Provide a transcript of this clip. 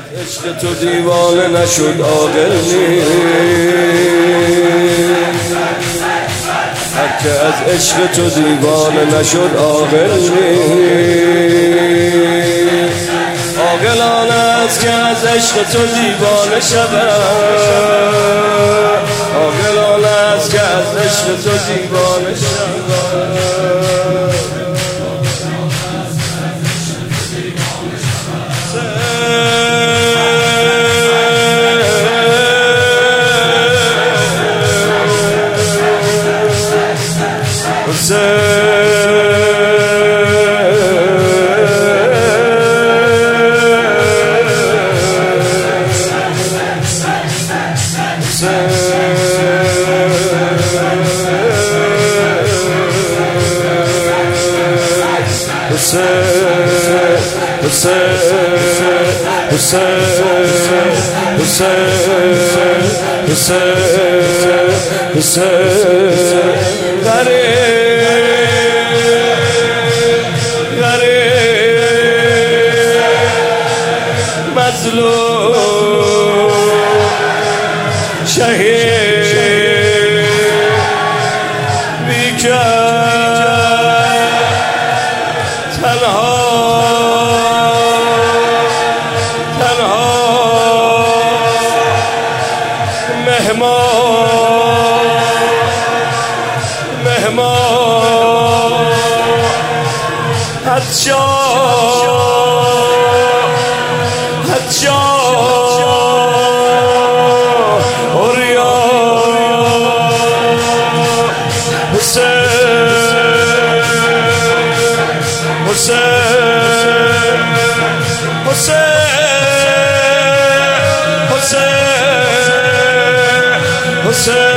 عشق تو دیوانه نشد عاقل نیست، هر که از عشق تو دیوانه نشد عاقل نیست. عاقل آن است که از عشق تو دیوانه شود، عاقل آن است که از عشق تو دیوانه شود. مظلوم شهید بیکر تنها مهمان حتی اوریا حسین